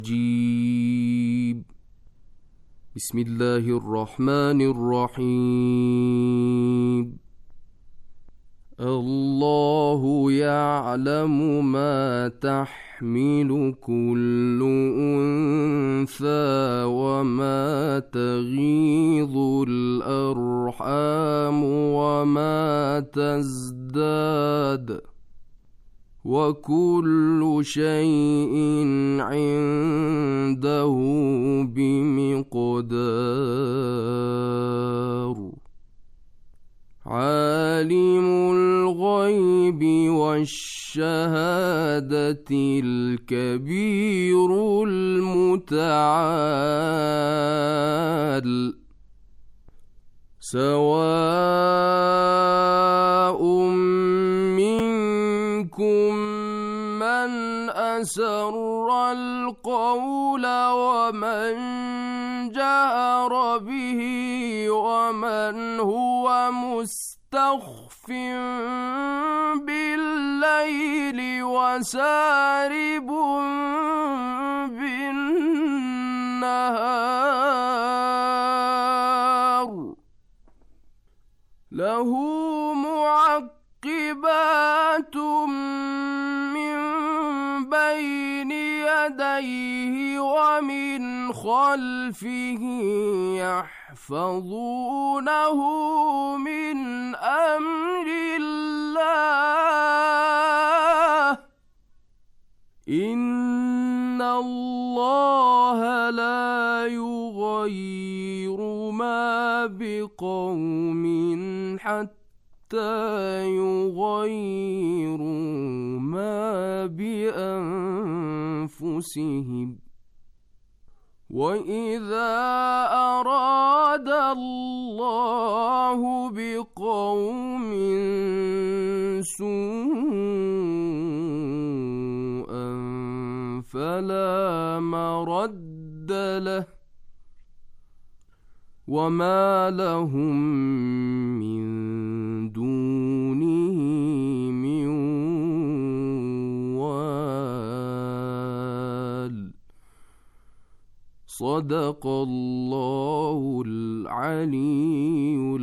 جيب. بسم الله الرحمن الرحيم. الله يعلم ما تحمل كل أنثى وما تغيض الأرحام وما تزداد وكل شيء عنده بمقدار. عالم الغيب والشهادة الكبير المتعال. سواء منكم من أسر القول ومن جهر به ومن هو مستخف بالليل وسارب بالنهار. له معقبات من بين يديه ومن خلفه يحفظونه من أمر الله. إن الله لا يغير ما بقوم حتى يغيروا ما بأنفسهم. وإذا أراد الله بقوم سوءا فلا مرد له وما لهم من دونه من وال. صدق الله العلی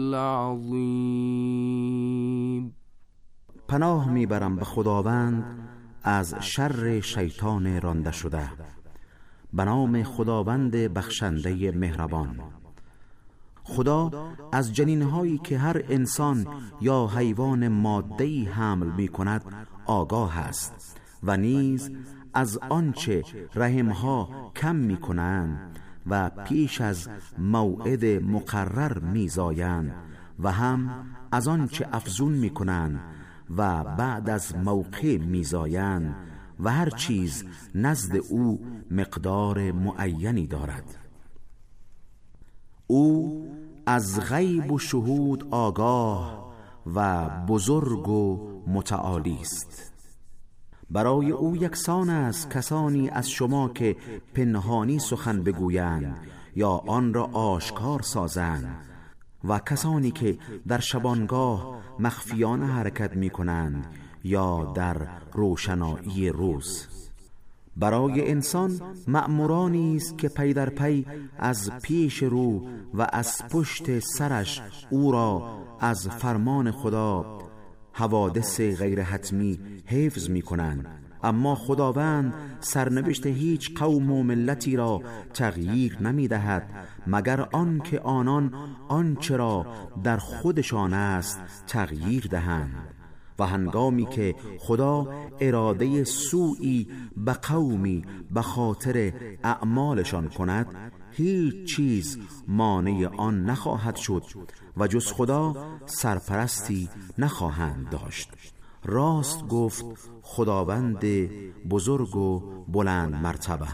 العظیم. پناه میبرم به خداوند از شر شیطان رانده شده. به نام خداوند بخشنده مهربان. خدا از جنینهایی که هر انسان یا حیوان ماده‌ای حمل می‌کند آگاه است و نیز از آنچه رحمها کم می‌کنند و پیش از موعد مقرر می‌زایند و هم از آنچه افزون می‌کنند و بعد از موقع می‌زایند و هر چیز نزد او مقدار معینی دارد. او از غیب و شهود آگاه و بزرگ و متعالی است. برای او یکسان است کسانی از شما که پنهانی سخن بگویند یا آن را آشکار سازند و کسانی که در شبانگاه مخفیانه حرکت می کنند یا در روشنایی روز. برای انسان مأمورانی است که پی در پی از پیش رو و از پشت سرش او را از فرمان خدا حوادث غیر حتمی حفظ می کنند. اما خداوند سرنوشت هیچ قوم و ملتی را تغییر نمی دهد مگر آن که آنان آنچه را در خودشان است تغییر دهند. و هنگامی که خدا اراده سوئی به قومی به خاطر اعمالشان کند هیچ چیز مانع آن نخواهد شد و جز خدا سرپرستی نخواهند داشت. راست گفت خداوند بزرگ و بلند مرتبه.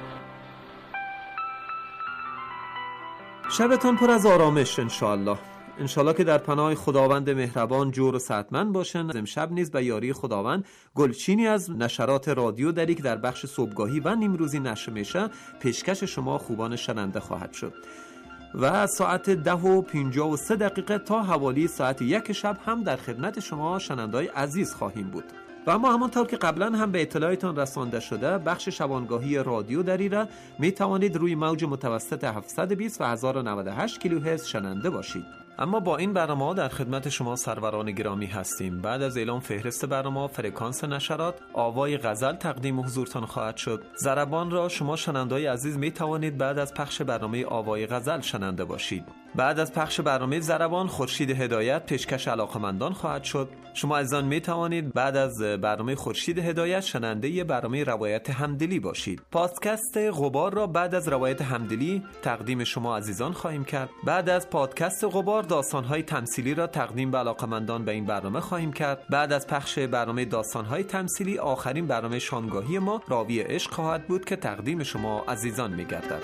شبتان پر از آرامش انشاءالله. انشالله که در پناه خداوند مهربان جور و صحتمند باشن. امشب نیز به یاری خداوند گلچینی از نشرات رادیو دری که در بخش صبحگاهی و نیمروزی نشر میشه پیشکش شما خوبان شنونده خواهد شد و ساعت 10:53 تا حوالی ساعت 1 شب هم در خدمت شما شنونده‌های عزیز خواهیم بود. و اما همانطور که قبلا هم به اطلاعتان رسانده شده، بخش شبانگاهی رادیو دری را می توانید روی موج متوسط 720 و 1098 کیلوهرتز شنونده باشید. اما با این برنامه در خدمت شما سروران گرامی هستیم. بعد از اعلام فهرست برنامه، فرکانس نشرات آوای غزل تقدیم حضورتان خواهد شد. ضربان را شما شنونده‌های عزیز می توانید بعد از پخش برنامه آوای غزل شنونده باشید. بعد از پخش برنامه ضربان، خورشید هدایت پیشکش علاقه‌مندان خواهد شد. شما عزیزان می توانید بعد از برنامه خورشید هدایت شنونده برنامه روایت همدلی باشید. پادکست غبار را بعد از روایت همدلی تقدیم شما عزیزان خواهیم کرد. بعد از پادکست غبار داستان‌های تمثیلی را تقدیم به علاقه‌مندان به این برنامه خواهیم کرد. بعد از پخش برنامه داستان‌های تمثیلی، آخرین برنامه شامگاهی ما راوی عشق خواهد بود که تقدیم شما عزیزان می‌گردد.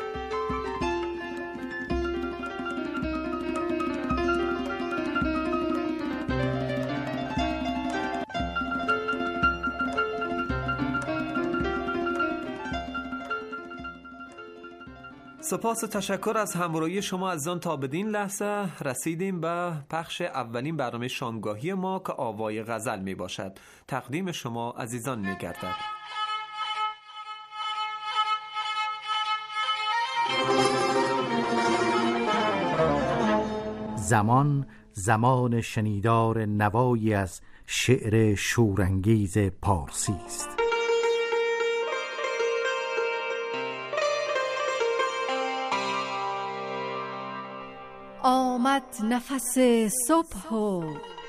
سپاس و تشکر از همراهی شما عزیزان. تا بدین لحظه رسیدیم به پخش اولین برنامه شامگاهی ما که آوای غزل می باشد. تقدیم شما عزیزان می گردد. زمان شنیدار نوایی از شعر شورانگیز پارسی است. آمد نفس صبح و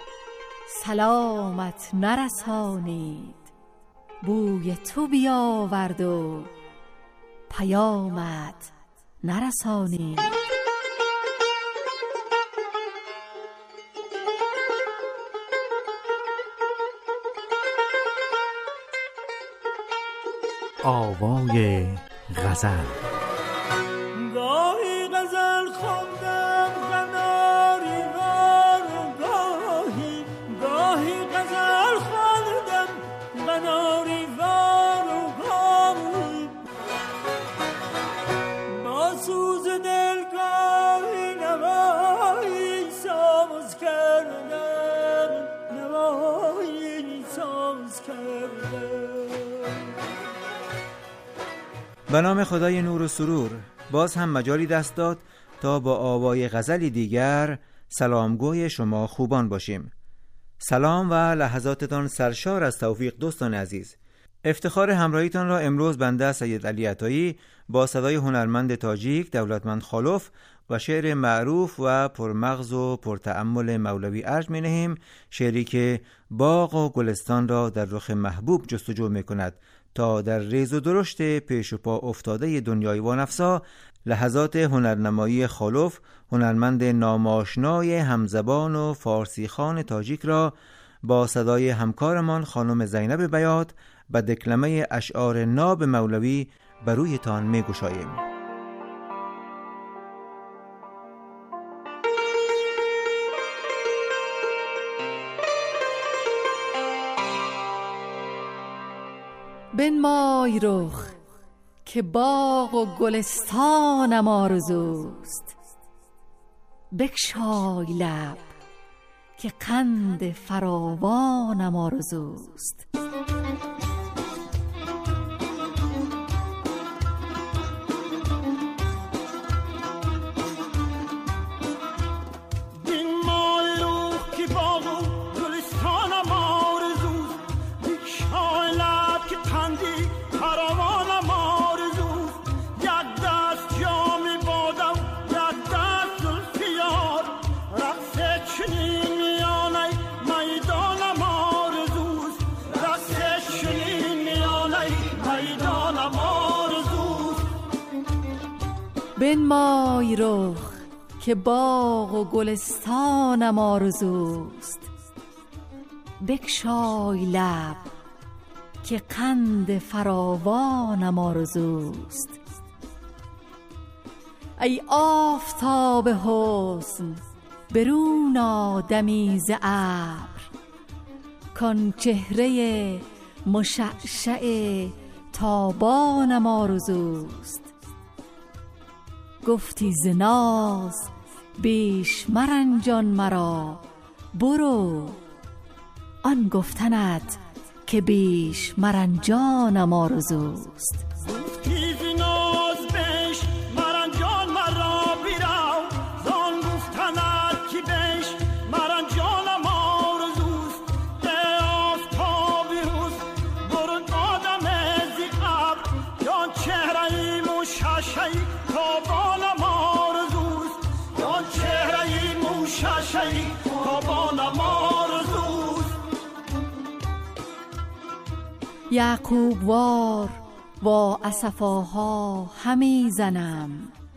سلامت نرسانید، بوی تو بیاورد و پیامت نرسانید. آوای غزل. گاهی غزل خواندم قناری وار و گاهی غزل خواندم قناری وار و گاهی با سوز دل گاهی نوایی ساز کردم، نوایی ساز کردم. به نام خدای نور و سرور. باز هم مجالی دست داد تا با آوای غزلی دیگر سلامگوی شما خوبان باشیم. سلام و لحظاتتان سرشار از توفیق دوستان عزیز. افتخار همراهیتان را امروز بنده سید علی عطایی با صدای هنرمند تاجیک دولتمند خالوف و شعر معروف و پرمغز و پرتأمل مولوی ارج می نهیم. شعری که باغ و گلستان را در رخ محبوب جستجو می کند تا در ریز و درشت پیش و پا افتاده دنیای وانفسا لحظات هنرنمایی خالوف، هنرمند ناماشنای همزبان و فارسی خوان تاجیک را با صدای همکارمان خانم زینب بیات به دکلمه اشعار ناب مولوی برویتان می گشاییم. بنمای رخ که باغ و گلستانم آرزوست، بگشای لب که قند فراوانم آرزوست. بنمای رخ که باغ و گلستانم آرزوست، بگشای لب که قند فراوانم آرزوست. ای آفتاب حسن برون آدمی ز ابر، کان چهره مشعشع تابانم آرزوست. گفتی ز ناز بیش مرنجان مرا، برو آن گفتنت که بیش مرنجانم آرزوست. یعقوب وار با اسفاها همی زنم،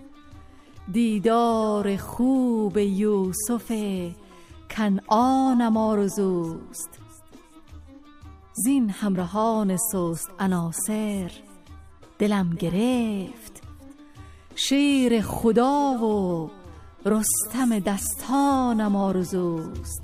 دیدار خوب یوسف کنعانم آرزوست. زین همراهان سست عناصر دلم گرفت، شیر خدا و رستم دستانم آرزوست.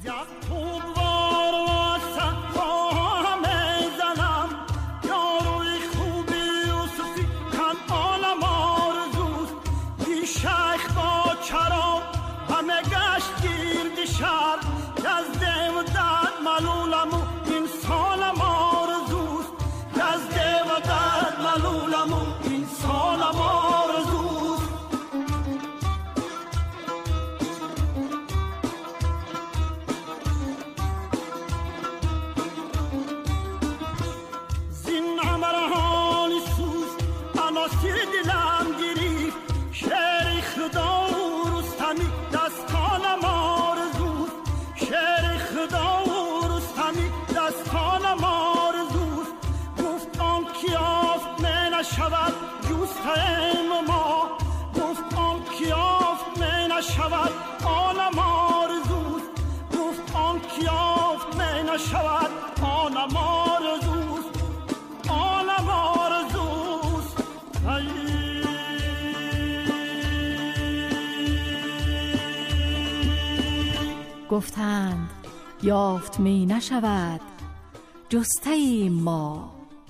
گفتند یافت می نشود جسته ایم ما،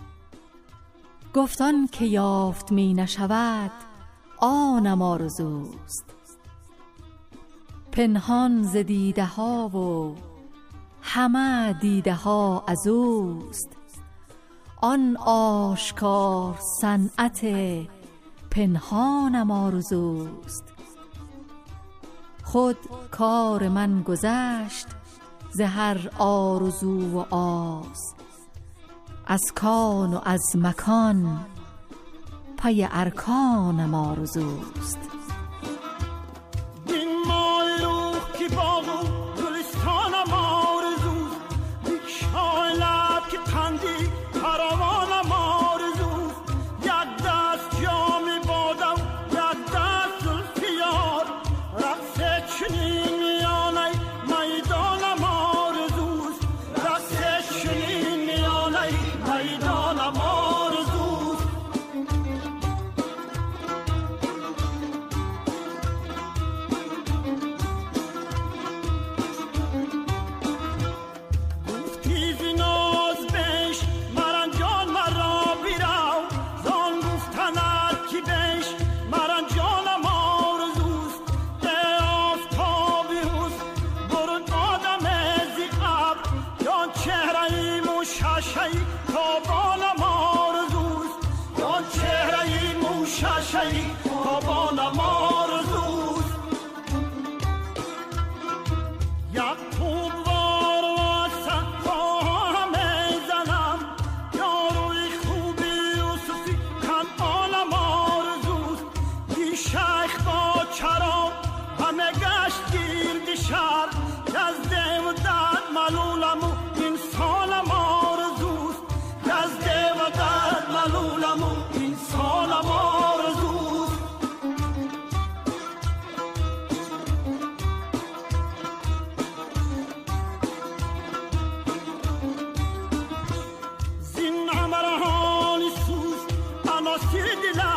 گفتان که یافت می نشود آنم آرزوست. پنهان ز دیده ها و همه دیده ها از اوست، آن آشکار صنعت پنهانم آرزوست. خود کار من گذشت ز هر آرزو و آز، از کان و از مکان پی ارکانم آرزوست.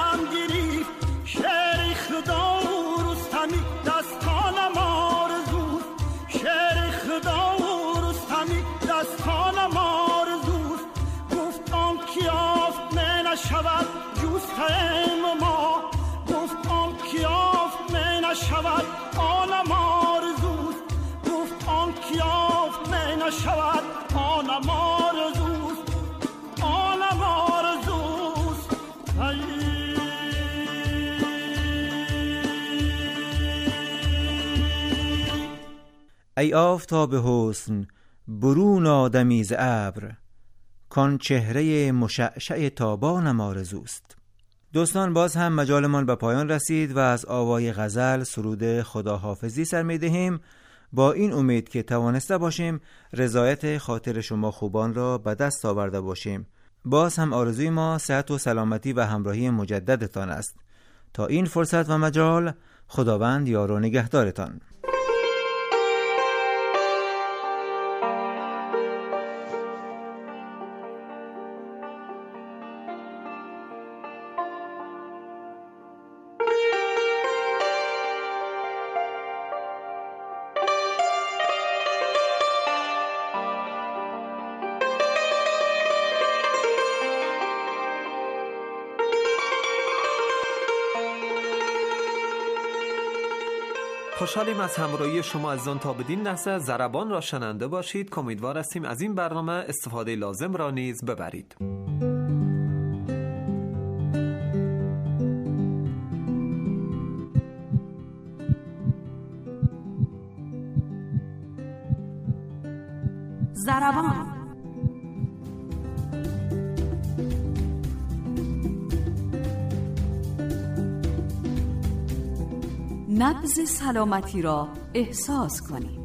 دستانم آرزو ای آفتاب حسن برون آدمی ز ابر، کان چهره مشعشع تابانم آرزوست. دوستان، باز هم مجالمان به پایان رسید و از آوای غزل سرود خداحافظی سر می‌دهیم، با این امید که توانسته باشیم رضایت خاطر شما خوبان را به دست آورده باشیم. باز هم آرزوی ما صحت و سلامتی و همراهی مجددتان است. تا این فرصت و مجال، خداوند یار و نگهدارتان. خوشحالیم از همراهی شما عزیزان. تا بدین لحظه ضربان را شنونده باشید که امیدوار هستیم از این برنامه استفاده لازم را نیز ببرید. ضربان. نبض سلامتی را احساس کنید.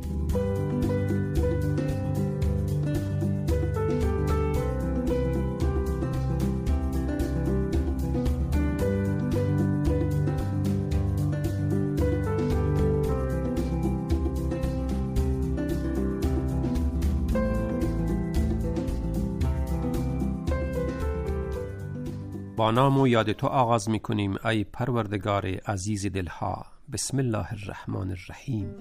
با نام و یاد تو آغاز می کنیم ای پروردگار عزیز دلها. بسم الله الرحمن الرحیم.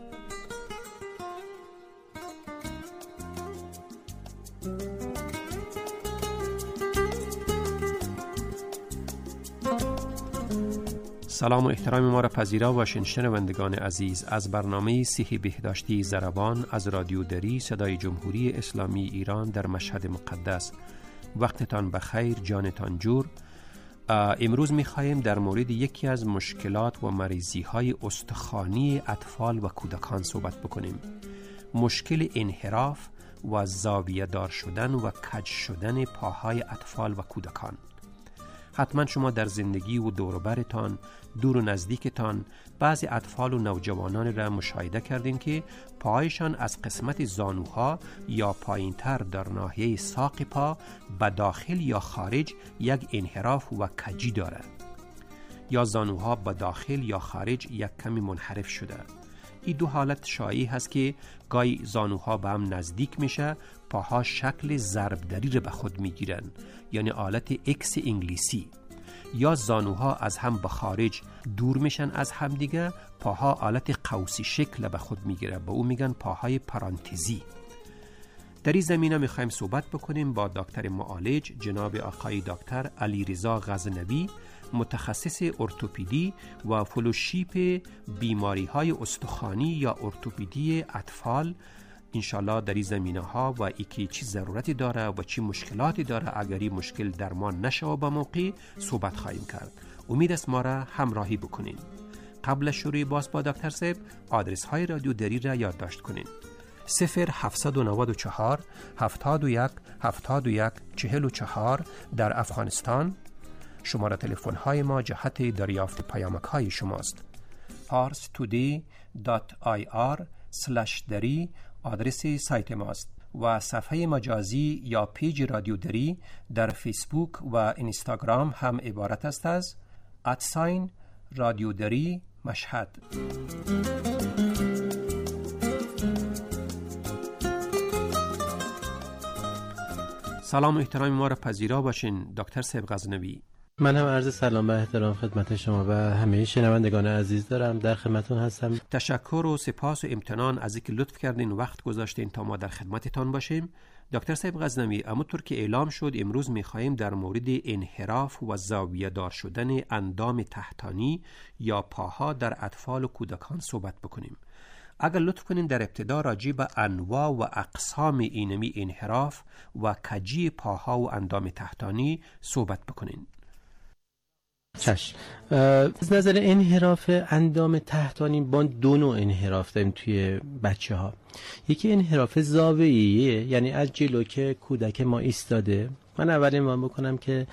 سلام و احترام ما را پذیرا باشین شنوندگان عزیز از برنامه صحی بهداشتی ضربان از رادیو دری صدای جمهوری اسلامی ایران در مشهد مقدس. وقتتان بخیر، جانتان جور. امروز می‌خوایم در مورد یکی از مشکلات و مریضی‌های استخوانی اطفال و کودکان صحبت بکنیم. مشکل انحراف و زاویه دار شدن و کج شدن پاهای اطفال و کودکان. حتما شما در زندگی و دور و برتان، دور و نزدیکتان، بعضی اطفال و نوجوانان را مشاهده کردین که پایشان از قسمت زانوها یا پایینتر در ناحیه ساق پا به داخل یا خارج یک انحراف و کجی دارد، یا زانوها به داخل یا خارج یک کمی منحرف شده. این دو حالت شایع هست که گاهی زانوها به هم نزدیک میشه، پاها شکل ضربدری را به خود میگیرن، یعنی حالت ایکس انگلیسی، یا زانوها از هم به خارج دور میشن از هم دیگه، پاها حالت قوسی شکل به خود میگیره، به او میگن پاهای پرانتزی. در این زمینه میخوایم صحبت بکنیم با دکتر معالج جناب آقای دکتر علیرضا غزنوی، متخصص ارتوپدی و فلوشیپ بیماری های استخوانی یا ارتوپدی اطفال. انشالله در این زمینه ها و ایکی چی ضرورتی داره و چی مشکلاتی داره اگر این مشکل درمان نشه و به موقع صحبت خواهیم کرد. امید است ما را همراهی بکنین. قبل شروع باز با دکتر صاحب آدرس های رادیو دری را یادداشت کنین. 0794 71 71 44 در افغانستان. شماره تلفن های ما جهت دریافت پیامک های شماست. parstoday.ir/dari آدرس سایت ماست و صفحه مجازی یا پیج رادیو دری در فیسبوک و اینستاگرام هم عبارت است از رادیو دری مشهد. سلام و احترام ما را پذیرا باشین دکتر صاحب غزنوی. من هم عرض سلام و احترام خدمت شما و همه شنوندگان عزیز دارم. در خدمتتون هستم. تشکر و سپاس و امتنان از اینکه لطف کردین و وقت گذاشتین تا ما در خدمتتان باشیم. دکتر صاحب غزنوی، همونطور که اعلام شد امروز می‌خوایم در مورد انحراف و زاویه دار شدن اندام تحتانی یا پاها در اطفال و کودکان صحبت بکنیم. اگر لطف کنین در ابتدا راجع به انواع و اقسام اینمی انحراف و کجی پاها و اندام تحتانی صحبت بکنین. چشم. از نظر انحراف اندام تحتانی با دو نوع انحراف داریم توی بچه ها. یکی انحراف زاویه‌ایه، یعنی از جلو که کودک ما ایستاده. من اول عنوان بکنم که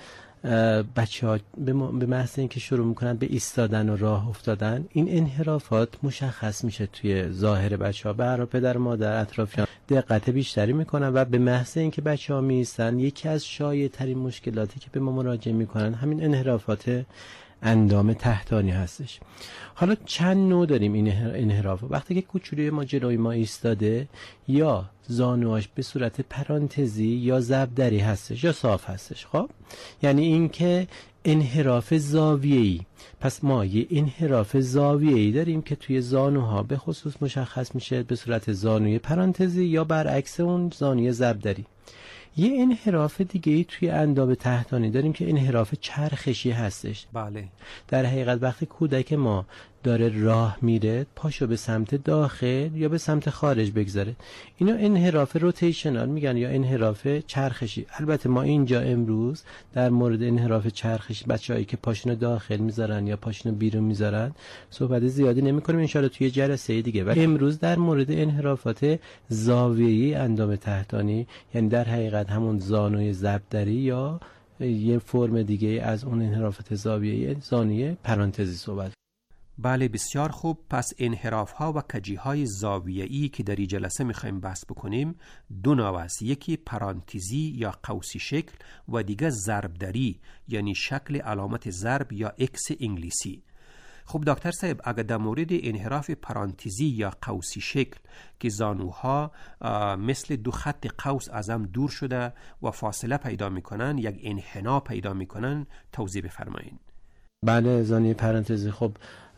بچه ها به محض اینکه شروع میکنن به ایستادن و راه افتادن، این انحرافات مشخص میشه توی ظاهر بچه ها. برای پدر و مادر اطرافیان دقت بیشتری میکنن و به محض اینکه بچه ها میایستن، یکی از شایع ترین مشکلاتی که به ما مراجعه میکنن همین انحرافات اندام تحتانی هستش. حالا چند نوع داریم این انحراف. وقتی که کوچولوی ما جلوی ما ایستاده، یا زانواش به صورت پرانتزی یا ضربدری هستش یا صاف هستش. خب یعنی این که انحراف زاویه‌ای. پس ما یه انحراف زاویه‌ای داریم که توی زانوها به خصوص مشخص میشه به صورت زانوی پرانتزی یا برعکس اون زانوی ضربدری. یه انحراف دیگه ای توی اندام تحتانی داریم که انحراف چرخشی هستش. بله. در حقیقت وقتی کودک ما داره راه میره، پاشو به سمت داخل یا به سمت خارج بگذاره، اینو انحراف روتیشنال میگن یا انحراف چرخشی. البته ما اینجا امروز در مورد انحراف چرخشی، بچه‌هایی که پاشونو داخل میذارن یا پاشونو بیرون میذارن، صحبت زیادی نمی‌کنیم، ان شاءالله توی جلسه دیگه. ولی امروز در مورد انحرافات زاویه‌ای اندام تحتانی، یعنی در حقیقت همون زانوی ضربدری یا یه فرم دیگه از اون انحرافات زاویه‌ای، زانوی پرانتزی صحبت. بله، بسیار خوب. پس انحراف ها و کجی های زاویه‌ای که در این جلسه میخوایم بحث بکنیم دو نوع است. یکی پرانتزی یا قوسی شکل و دیگه ضربدری، یعنی شکل علامت ضرب یا اکس انگلیسی. خب دکتر صاحب، اگر در مورد انحراف پرانتزی یا قوسی شکل که زانوها مثل دو خط قوس از هم دور شده و فاصله پیدا میکنن، یک انحنا پیدا میکنن، توضیح بفرمایید. بله، زانوی پرانتزی خب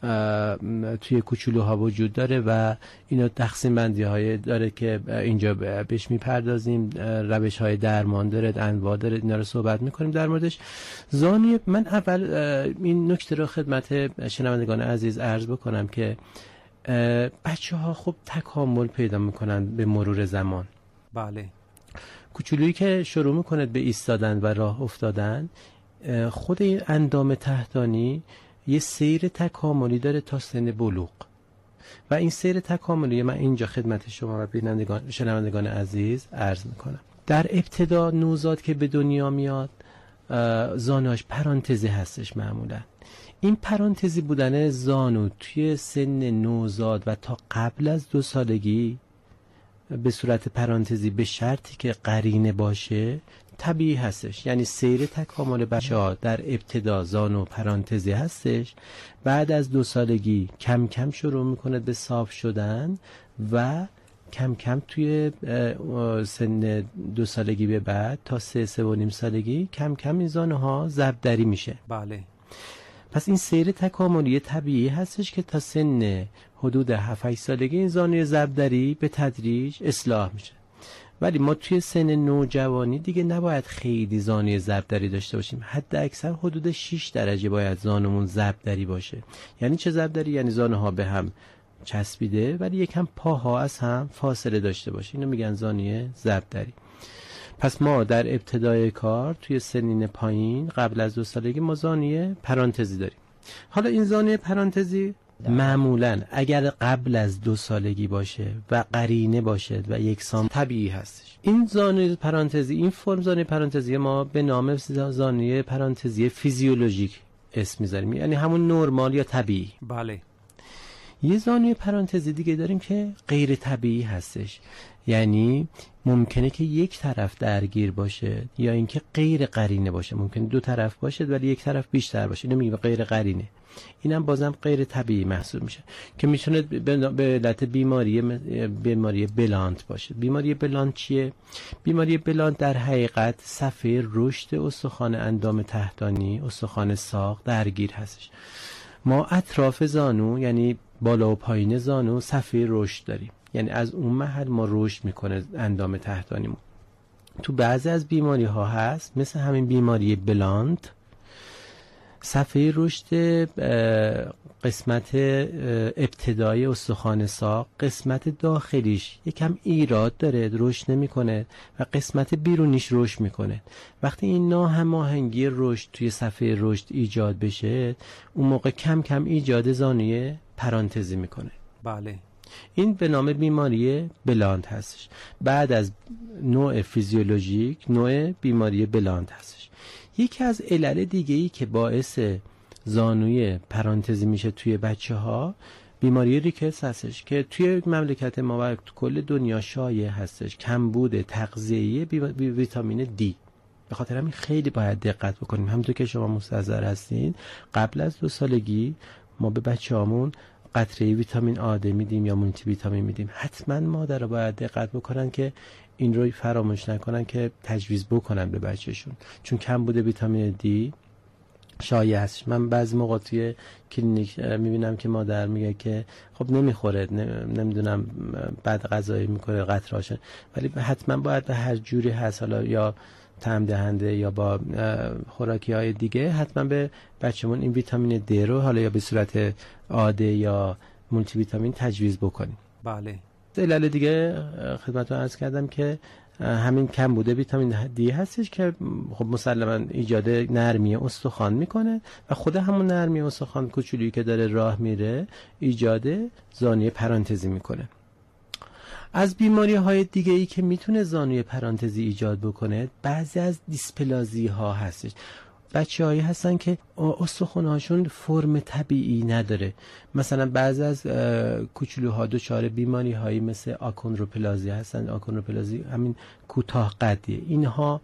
توی کوچولوها وجود داره و اینا تقسیم بندی های داره که اینجا بهش میپردازیم. روش های درمان داره، انواع داره، اینا رو صحبت میکنیم در موردش. زانوی، من اول این نکته رو خدمت شنوندگان عزیز عرض بکنم که بچه ها خب تکامل پیدا میکنن به مرور زمان. بله. کوچولویی که شروع میکنه به ایستادن و راه افتادن، خود اندام تحتانی یه سیر تکاملی داره تا سن بلوغ و این سیر تکاملی من اینجا خدمت شما و شنوندگان عزیز عرض میکنم. در ابتدا نوزاد که به دنیا میاد، زانوش پرانتزی هستش معمولا. این پرانتزی بودن زانو توی سن نوزاد و تا قبل از 2 سالگی به صورت پرانتزی، به شرطی که قرینه باشه، طبیعی هستش. یعنی سیر تکامل بچه‌ها در ابتدا زانو پرانتزی هستش، بعد از 2 سالگی کم کم شروع میکنه به صاف شدن و کم کم توی سن 2 سالگی به بعد تا 3.5 سالگی کم کم این زانوها ضربدری میشه. بله. پس این سیر تکاملی طبیعی هستش که تا سن حدود 7-8 سالگی این زانوی ضربدری به تدریج اصلاح میشه. ولی ما توی سن نوجوانی دیگه نباید خیلی زانوی ضربدری داشته باشیم. حد اکثر حدود 6 درجه باید زانومون ضربدری باشه. یعنی چه ضربدری؟ یعنی زانوها به هم چسبیده ولی یکم پاها از هم فاصله داشته باشه. اینو میگن زانوی ضربدری. پس ما در ابتدای کار توی سنین پایین قبل از 2 سالگی ما زانوی پرانتزی داریم. حالا این زانوی پرانتزی معمولاً اگر قبل از 2 سالگی باشه و قرینه باشه و یکسان طبیعی هستش. این زانوی پرانتزی، این فرم زانوی پرانتزی ما به نام زانوی پرانتزی فیزیولوژیک اسم میذاریم، یعنی همون نرمال یا طبیعی. بله. یه زانوی پرانتزی دیگه داریم که غیر طبیعی هستش، یعنی ممکنه که یک طرف درگیر باشه یا اینکه غیر قرینه باشه. ممکنه 2 طرف باشه ولی یک طرف بیشتر باشه. اینو میگیم غیر قرینه. اینم بازم غیر طبیعی محسوب میشه که میتونه به علت بیماری بلانت باشه. بیماری بلانت چیه؟ بیماری بلانت در حقیقت صفحه رشد استخوان اندام تحتانی، استخوان ساق درگیر هستش. ما اطراف زانو، یعنی بالا و پایین زانو، صفحه رشد داریم، یعنی از اون محل ما رشد میکنه اندام تحتانیمون. تو بعضی از بیماری ها هست مثل همین بیماری بلانت صفحه رشد قسمت ابتدایی استخوان ساق، قسمت داخلیش یکم ایراد داره، رشد نمیکنه و قسمت بیرونیش رشد میکنه. وقتی این ناهماهنگی رشد توی صفحه رشد ایجاد بشه، اون موقع کم کم ایجاد زانوی پرانتزی میکنه. بله. این به نام بیماری بلاند هستش. بعد از نوع فیزیولوژیک، نوع بیماری بلاند هستش. یکی از علل دیگه‌ای که باعث زانوی پرانتزی میشه توی بچه‌ها، بیماری ریکتس هستش که توی مملکت ما و کل دنیا شایع هستش. کمبود تغذیه‌ای ویتامین دی. به خاطر همین خیلی باید دقت بکنیم. همونطور که شما مستحضر هستین، قبل از 2 سالگی ما به بچه‌هامون قطره ویتامین آ میدیم یا مولتی ویتامین میدیم. حتما مادرها باید دقت بکنن که این رو فراموش نکنن که تجویز بکنن به بچه‌شون، چون کمبود ویتامین دی شایع است. من بعضی موقع توی کلینیک میبینم که مادر میگه که خب نمیخوره، نمیدونم بعد غذایی میکنه قطره‌اش، ولی حتما باید به هر جوری هست، حالا یا طعم دهنده یا با خوراکی های دیگه، حتما به بچه‌مون این ویتامین دی رو حالا یا به صورت عادی یا مولتی ویتامین تجویز بکنیم. بله. دلیل دیگه خدمتتون عرض کردم که همین کم بوده ویتامین دی هستش که خب مسلما ایجاد نرمی استخوان میکنه و خود همون نرمی استخوان کوچولویی که داره راه میره ایجاد زانوی پرانتزی میکنه. از بیماری های دیگه ای که میتونه زانوی پرانتزی ایجاد بکنه، بعضی از دیسپلازی ها هستش. بچه هایی هستن که استخوان‌هاشون فرم طبیعی نداره. مثلا بعضی از کوچولوها دچار بیماری هایی مثل آکوندروپلازی هستن. آکوندروپلازی همین کوتاه قدیه. اینها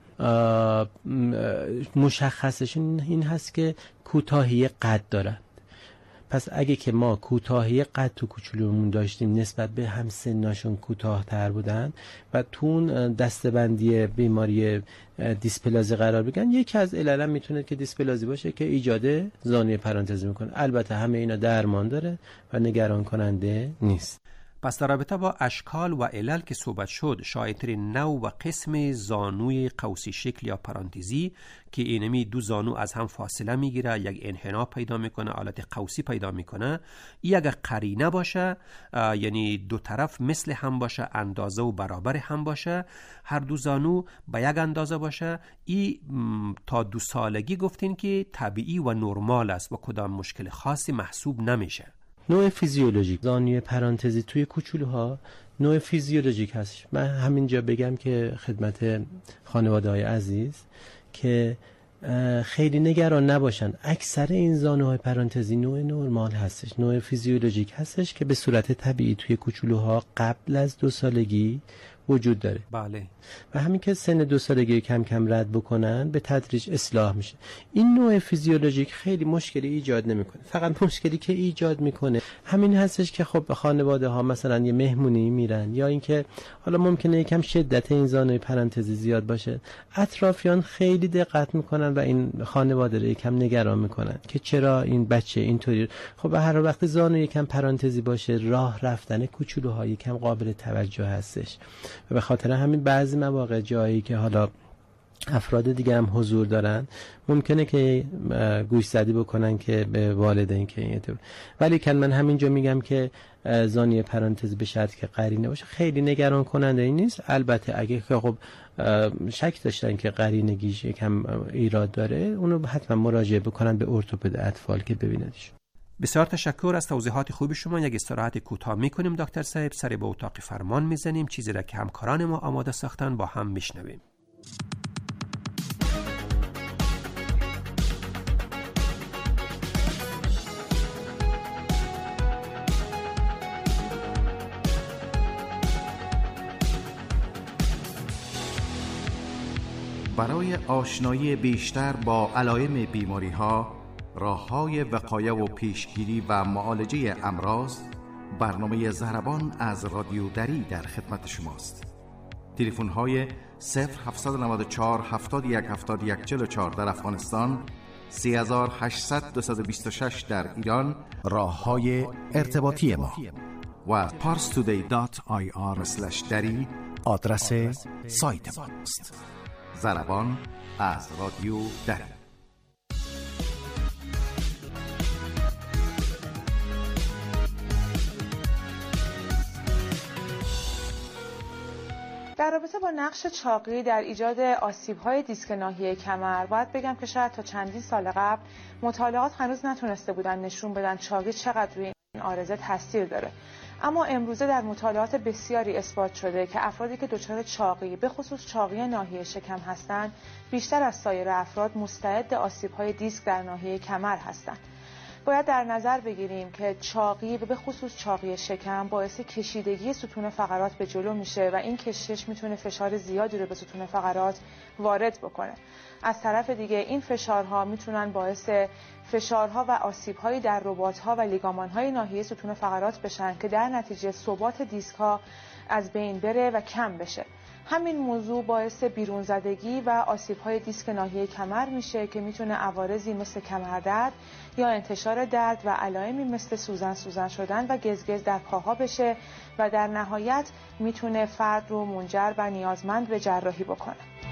مشخصشون این هست که کوتاهی قد دارن. پس اگه که ما کوتاهی قد تو کوچولومون داشتیم نسبت به همسناشون کوتاه‌تر بودن و تون دسته‌بندی بیماری دیسپلازی قرار بگیرن، یکی از علل میتونه که دیسپلازی باشه که ایجاد زانوی پرانتزی میکنه. البته همه اینا درمان داره و نگران کننده نیست. پس در رابطه با اشکال و علل که صحبت شد، شایع‌ترین نوع و قسم زانوی قوسی شکل یا پرانتزی که اینمی 2 زانو از هم فاصله میگیره، یک انحناء پیدا میکنه، حالت قوسی پیدا میکنه. این اگر قرینه باشه، یعنی 2 طرف مثل هم باشه، اندازه و برابر هم باشه، هر 2 زانو به یک اندازه باشه، این تا 2 سالگی گفتین که طبیعی و نرمال است و کدام مشکل خاصی محسوب نمیشه. نوع فیزیولوژیک زانوی پرانتزی توی کوچولوها نوع فیزیولوژیک هست. من همینجا بگم که خدمت خانواده‌های عزیز که خیلی نگران نباشن. اکثر این زانوهای پرانتزی نوع نرمال هستش، نوع فیزیولوژیک هستش که به صورت طبیعی توی کوچولوها قبل از 2 سالگی وجود داره. بله. و همین که سن 2 سالگی کم کم رد بکنن به تدریج اصلاح میشه. این نوع فیزیولوژیک خیلی مشکلی ایجاد نمیکنه. فقط مشکلی که ایجاد میکنه همین هستش که خب خانواده ها مثلا یه مهمونی میرن یا اینکه حالا ممکنه یکم شدت این زانوی پرانتزی زیاد باشه، اطرافیان خیلی دقت میکنن و این خانواده رو یکم نگران میکنن که چرا این بچه اینطوری. خب هر وقت زانوی یکم پرانتزی باشه، راه رفتن کوچولوها یکم قابل توجه هستش. و به خاطر همین بعضی مواقع جایی که حالا افراد دیگه هم حضور دارن ممکنه که گوش زدی بکنن که به والدین که این طور. ولی که من همینجا میگم که زانوی پرانتزی به شرط که قرینه باشه خیلی نگران کننده این نیست. البته اگه که خب شک داشتن که قرینگیش یکم ایراد داره، اونو حتما مراجعه بکنن به ارتوپد اطفال که ببیندش. بسیار تشکر از توضیحات خوب شما. یک استراحت کوتاه میکنیم دکتر صاحب، سر به اتاق فرمان میزنیم، چیزی را که همکاران ما آماده ساختن با هم میشنویم. برای آشنایی بیشتر با علائم بیماری‌ها، راه‌های وقایه و پیشگیری و معالجه امراض، برنامه ضربان از رادیو دری در خدمت شماست. تلفن‌های 0794 71 71 44 در افغانستان، 3800 226 در ایران، راه‌های ارتباطی ما و parstoday.ir/dari آدرس سایت ماست. ضربان از رادیو دری. در رابطه با نقش چاقی در ایجاد آسیب‌های دیسک ناحیه کمر باید بگم که شاید تا چندین سال قبل مطالعات هنوز نتونسته بودن نشون بدن چاقی چقدر روی این عارضه تاثیر داره. اما امروزه در مطالعات بسیاری اثبات شده که افرادی که دچار چاقی به خصوص چاقی ناحیه شکم هستند بیشتر از سایر افراد مستعد آسیب‌های دیسک در ناحیه کمر هستند. باید در نظر بگیریم که چاقی و به خصوص چاقی شکم باعث کشیدگی ستون فقرات به جلو میشه و این کشش میتونه فشار زیادی رو به ستون فقرات وارد بکنه. از طرف دیگه این فشارها میتونن باعث فشارها و آسیب‌هایی در رباط‌ها و لیگامان‌های ناحیه ستون فقرات بشن که در نتیجه ثبات دیسک‌ها از بین بره و کم بشه. همین موضوع باعث بیرون زدگی و آسیب‌های دیسک ناحیه کمر میشه که میتونه عوارضی مثل کمردرد یا انتشار درد و علائمی مثل سوزن شدن و گزگز در پاها بشه و در نهایت میتونه فرد رو منجر و نیازمند به جراحی بکنه.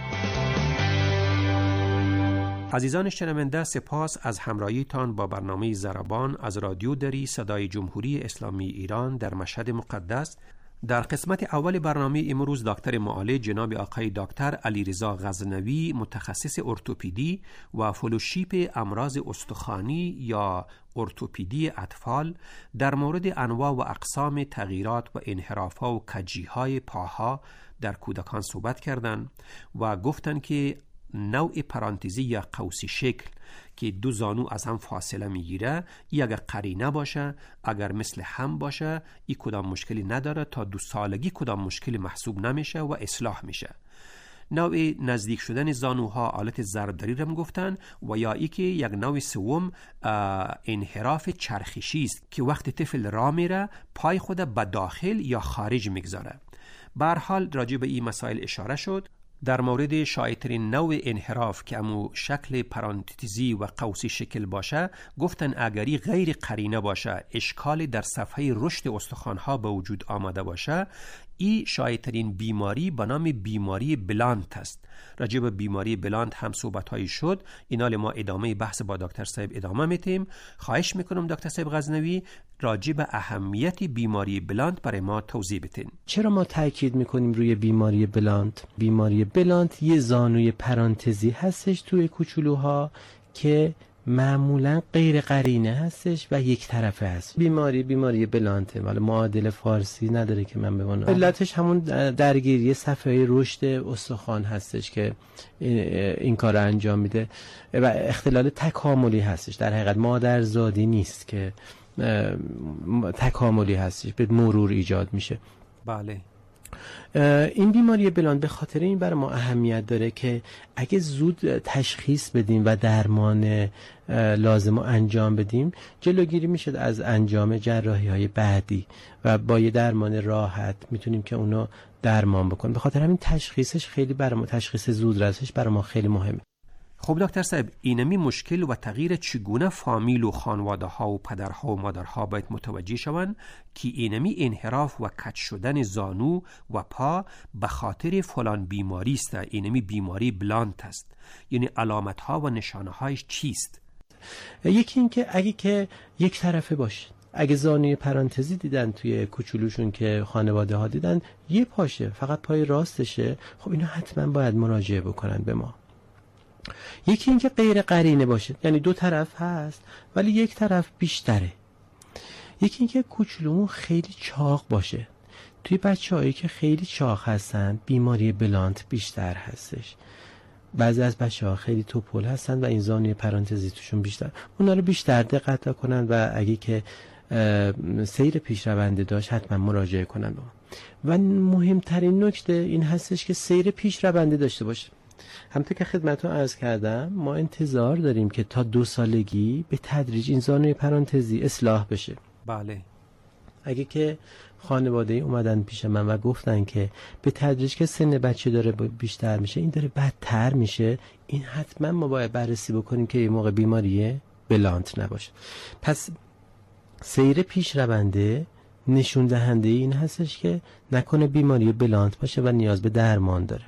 عزیزان شنونده، سپاس از همراهیتان با برنامه ضربان از رادیو دری صدای جمهوری اسلامی ایران در مشهد مقدس. در قسمت اول برنامه امروز دکتر معالج جناب آقای دکتر علیرضا غزنوی متخصص ارتوپدی و فلوشیپ امراض استخوانی یا ارتوپدی اطفال در مورد انواع و اقسام تغییرات و انحراف‌ها و کجی‌های پاها در کودکان صحبت کردند و گفتند که نوع پرانتزی یا قوسی شکل که دو زانو از هم فاصله میگیره، ای اگر قرینه باشه، اگر مثل هم باشه، ای کدام مشکلی نداره، تا 2 سالگی کدام مشکلی محسوب نمیشه و اصلاح میشه. نوع نزدیک شدن زانوها آلت ضربدری رو گفتن و یا ای که یک نوع سوم انحراف چرخشی است که وقتی طفل راه میره پای خود به داخل یا خارج میگذاره. به هر حال راجع به این مسائل اشاره شد. در مورد شایع‌ترین نوع انحراف که امو شکل پرانتزی و قوسی شکل باشه، گفتن اگری غیر قرینه باشه، اشکال در صفحه رشد استخوان‌ها به وجود آمده باشه، این شایع‌ترین بیماری به نام بیماری بلانت است. راجع به بیماری بلانت هم صحبت‌هایی شد. اینال ما ادامه بحث با دکتر صاحب ادامه میتیم. خواهش میکنم دکتر صاحب غزنوی راجع به اهمیت بیماری بلانت برای ما توضیح بدین. چرا ما تاکید میکنیم روی بیماری بلانت؟ بیماری بلانت یه زانوی پرانتزی هستش توی کوچولوها که معمولا غیر قرینه هستش و یک طرفه هست. بیماری بلانته، ولی معادل فارسی نداره که من بمانم. علتش همون درگیری صفحه رشد استخوان هستش که این کار انجام میده و اختلال تکاملی هستش. در حقیقت مادرزادی نیست که تکاملی هستش، به مرور ایجاد میشه. بله. این بیماری بلانت به خاطر این برای ما اهمیت داره که اگه زود تشخیص بدیم و درمان لازم رو انجام بدیم، جلوگیری میشه از انجام جراحی های بعدی و با یه درمان راحت میتونیم که اونو درمان بکنیم. به خاطر همین تشخیصش خیلی برای ما، تشخیص زودرسش برای ما خیلی مهمه. خب دکتر صاحب، اینمی مشکل و تغییر چگونه فامیل و خانواده ها و پدرها و مادرها باید متوجه شوند که اینمی انحراف و کج شدن زانو و پا به خاطر فلان بیماری است، اینمی بیماری بلانت است، یعنی علامت ها و نشانه هایش چیست؟ یکی این که اگه که یک طرفه باشه، اگه زانوی پرانتزی دیدن توی کوچولوشون که خانواده ها دیدن یه پاشه، فقط پای راستشه، خب اینا حتما باید مراجعه بکنن به ما. یکی این که غیر قرینه باشه، یعنی 2 طرف هست ولی یک طرف بیشتره. یکی این که کوچولومون خیلی چاق باشه. توی بچه‌هایی که خیلی چاق هستن بیماری بلانت بیشتر هستش. بعضی از بچه‌ها خیلی توپل هستن و این زانوی پرانتزی توشون بیشتر، اونا رو بیشتر دقت کنن و اگه که سیر پیشرونده داشت حتما مراجعه کنن با. و مهمترین نکته این هستش که سیر پیشرونده داشته باشه. همونطور که خدمتتون عرض کردم ما انتظار داریم که تا 2 سالگی به تدریج این زانوی پرانتزی اصلاح بشه. بله. اگه که خانواده اومدن پیش من و گفتن که به تدریج که سن بچه داره بیشتر میشه، این داره بدتر میشه، این حتما ما باید بررسی بکنیم که یه موقع بیماری بلانت نباشه. پس سیر پیش رونده نشون دهنده این هستش که نکنه بیماری بلانت باشه و نیاز به درمان داره.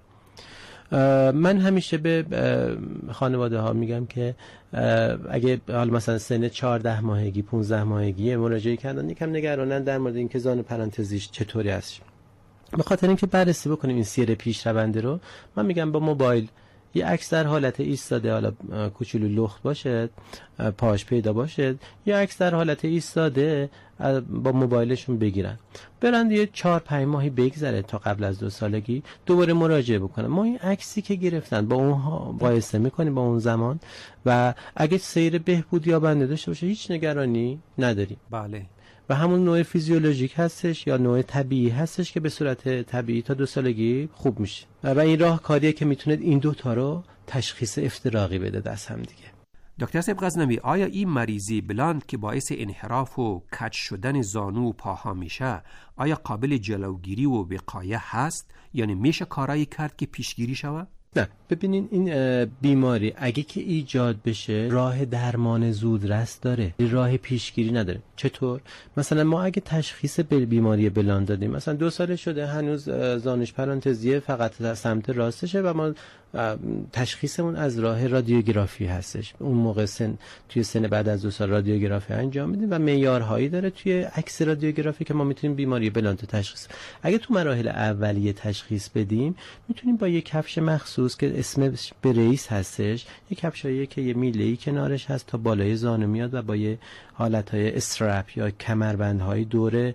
من همیشه به خانواده ها میگم که اگه حالا مثلا سن 14 ماهگی 15 ماهگی مراجعه کردن یکم نگرانن در مورد اینکه زانو پرانتزیش چطوری هست. به خاطر اینکه بررسی بکنیم این سیر پیشرونده رو، من میگم با موبایل یه عکس در حالت ایستاده، حالا کوچولو لخت باشه، پاش پیدا باشه، یه عکس در حالت ایستاده با موبایلشون بگیرن، برن یه 4-5 ماهی بگذره تا قبل از 2 سالگی دوباره مراجعه بکنن. ما این عکسی که گرفتن با اونها مقایسه میکنیم با اون زمان و اگه سیر بهبود یابنده داشته باشه هیچ نگرانی نداریم. بله. و همون نوع فیزیولوژیک هستش یا نوع طبیعی هستش که به صورت طبیعی تا 2 سالگی خوب میشه و این راهکاریه که میتونه این دوتا رو تشخیص افتراقی بده دست هم دیگه. دکتر صاحب غزنوی، آیا این مریضی بلاند که باعث انحراف و کج شدن زانو و پاها میشه، آیا قابل جلوگیری و وقایه هست؟ یعنی میشه کارایی کرد که پیشگیری شود؟ نه، ببینین این بیماری اگه که ایجاد بشه راه درمان زودرس داره، راه پیشگیری نداره. چطور؟ مثلا ما اگه تشخیص بیماری بلاند دادیم، مثلا 2 ساله شده هنوز زانوش پرانتزیه فقط در سمت راستشه و ما تشخیصمون از راه رادیوگرافی هستش، اون موقع توی سن بعد از 2 سال رادیوگرافی انجام میدیم و معیارهایی داره توی عکس رادیوگرافی که ما میتونیم بیماری بلاند تشخیص. اگه تو مراحل اولیه تشخیص بدیم میتونیم با یک کفش مخصوص که اسمش بریس هستش، یک کفشاییه که یه میله‌ای کنارش هست تا بالای زانو میاد و با یه حالتهای استرپ یا کمربندهای دور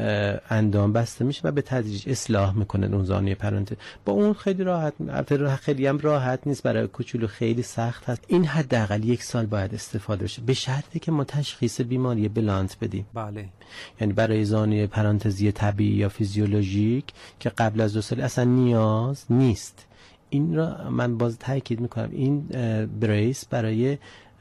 اندام بسته میشه و به تدریج اصلاح میکنه اون زانوی پرانتز. با اون خیلی راحت، خیلی هم راحت نیست، برای کوچولو خیلی سخت هست. این حداقل 1 سال باید استفاده بشه به شرطی که ما تشخیص بیماری بلاند بدیم. بله. یعنی برای زانوی پرانتزی طبیعی یا فیزیولوژیک که قبل از 2 سال اصلا نیاز نیست. این را من باز تاکید میکنم، این بریس برای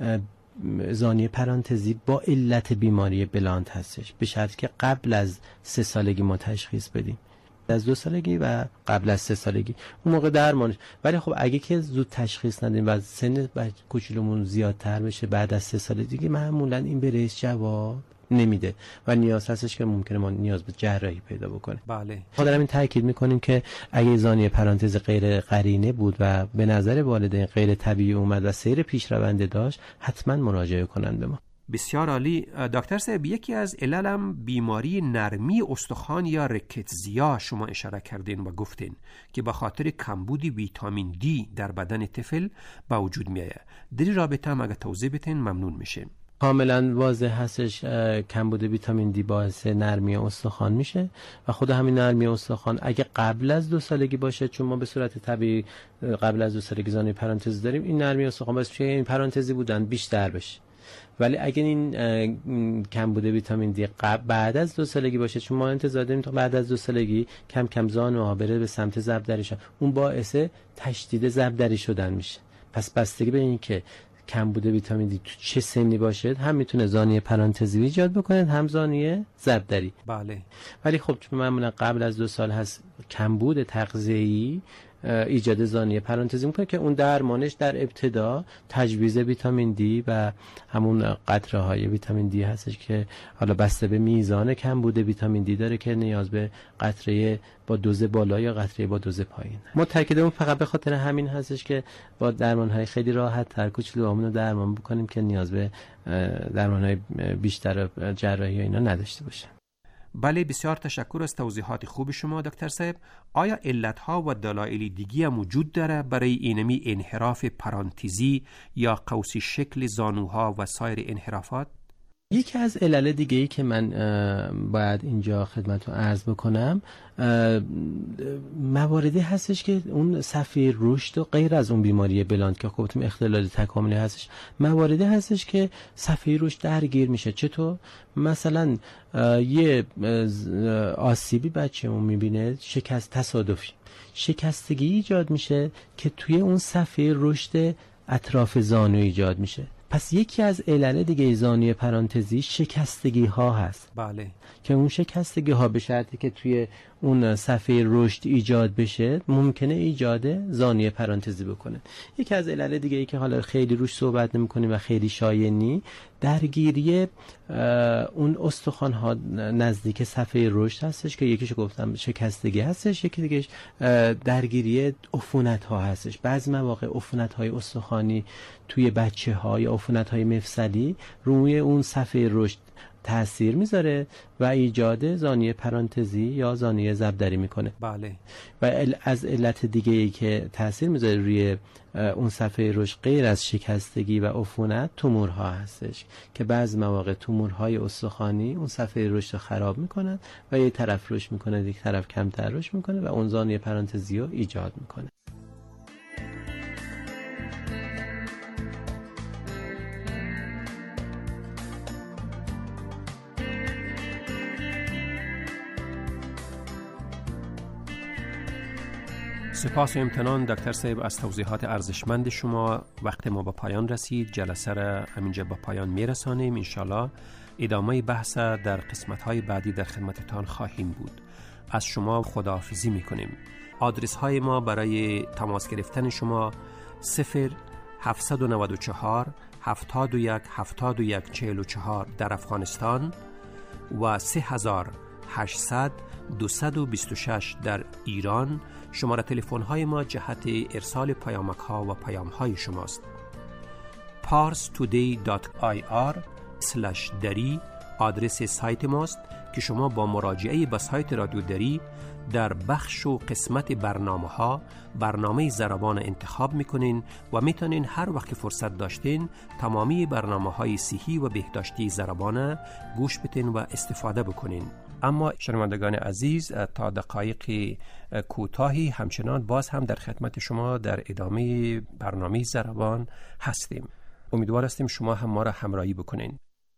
زانوی پرانتزی با علت بیماری بلاند هستش به شرطی که قبل از 3 سالگی ما تشخیص بدیم، از 2 سالگی و قبل از 3 سالگی اون موقع درمانش. ولی خب اگه که زود تشخیص ندیم و سن کوچولومون زیادتر بشه بعد از 3 سال دیگه معمولا این بریس جواب نمیده و نیاز هستش که ممکنه ما نیاز به جراحی پیدا بکنه. بله. خاطر همین تاکید میکنیم که اگه زانوی پرانتز غیر قرینه بود و به نظر والدین غیر طبیعی اومد و سیر پیشرونده داشت، حتما مراجعه کنند به ما. بسیار عالی. دکتر صاحب، یکی از عللم بیماری نرمی استخوان یا رکتزیا شما اشاره کردین و گفتین که به خاطر کمبود ویتامین دی در بدن طفل به وجود میاد. در این رابطه هم اگه توضیح بدین ممنون میشیم. کاملا واضح هستش کمبود ویتامین دی باعث نرمی استخوان میشه و خود همین نرمی استخوان اگه قبل از 2 سالگی باشه، چون ما به صورت طبیعی قبل از 2 سالگی زانوی پرانتزی داریم، این نرمی استخوان باعث میشه این پرانتزی بودن بیشتر بشه. ولی اگه این کمبود ویتامین دی بعد از 2 سالگی باشه، چون ما انتظار داریم تا بعد از 2 سالگی کم کم زانوها بره به سمت ضربدری شدن، اون باعث تشدید ضربدری شدن میشه. پس بستگی به این که کمبود ویتامین دی تو چه سنی باشه هم میتونه زانوی پرانتزی ایجاد بکنه هم زانوی ضربدری. بله. ولی خب چون معمولا قبل از 2 سال هست کمبود تغذیه‌ای ایجاد زانوی پرانتزی میکنه که اون درمانش در ابتدا تجویز ویتامین دی و همون قطره های ویتامین دی هستش که حالا بسته به میزان کمبود ویتامین دی داره که نیاز به قطره با دوز بالا یا قطره با دوز پایین. متأکدم فقط به خاطر همین هستش که با درمان های خیلی راحت تر کوچولوامون رو درمان بکنیم که نیاز به درمان های بیشتر جراحی و اینا نداشته باشه. بله، بسیار تشکر از توضیحات خوب شما دکتر صاحب. آیا علتها و دلایل دیگه هم وجود داره برای اینمی انحراف پرانتزی یا قوسی شکل زانوها و سایر انحرافات؟ یکی از علل دیگه‌ای که من باید اینجا خدمتتون عرض بکنم، مواردی هستش که اون صفحه رشد و غیر از اون بیماری بلاند که گفتیم اختلال تکاملی هستش، مواردی هستش که صفحه رشد درگیر میشه. چطور؟ مثلا یه آسیبی بچه‌مون میبینه، شکست تصادفی، شکستگی ایجاد میشه که توی اون صفحه رشد اطراف زانو ایجاد میشه. پس یکی از علل دیگه زانوی پرانتزی شکستگی ها هست. بله. که اون شکستگی ها به شرطی که توی اون صفحه رشد ایجاد بشه ممکنه ایجاد زانوی پرانتزی بکنه. یکی از علل دیگه ای که حالا خیلی روش صحبت نمی‌کنیم و خیلی شایع نی، درگیری اون استخوان ها نزدیک صفحه رشد هستش که یکیش گفتم شکستگی هستش، یکی دیگهش درگیری عفونت ها هستش. بعضی مواقع عفونت های استخوانی توی بچه ها یا عفونت های مفصلی روی اون صفحه رشد تأثیر میذاره و ایجاد زانی پرانتزی یا زانی زبدری میکنه. بله. و از علت دیگه ای که تأثیر میذاره روی اون صفحه رشد غیر از شکستگی و عفونت تومورها هستش که بعضی مواقع تومورهای استخوانی اون صفحه رشد خراب میکنن و یک طرف رشد میکنه، یک طرف کمتر رشد میکنه و اون زانی پرانتزی رو ایجاد میکنه. سپاس و امتنان دکتر صاحب از توضیحات ارزشمند شما. وقت ما به پایان رسید، جلسه را همینجا به پایان میرسانیم. انشالله ادامه بحث در قسمت‌های بعدی در خدمتتان خواهیم بود. از شما خداحافظی میکنیم. آدرس های ما برای تماس گرفتن شما 0794 71 71 44 در افغانستان و 3800 226 در ایران. شماره تلفن های ما جهت ارسال پیامک ها و پیام های شماست. parstoday.ir/dari آدرس سایت ماست که شما با مراجعه به سایت رادیو دری در بخش و قسمت برنامه ضربان انتخاب میکنین و میتونین هر وقت فرصت داشتین تمامی برنامه‌های صحی و بهداشتی ضربان گوش بدین و استفاده بکنین. اما شنوندگان عزیز، تا دقایق کوتاهی همچنان باز هم در خدمت شما در ادامه برنامه ضربان هستیم. امیدوار هستیم شما هم ما را همراهی بکنین.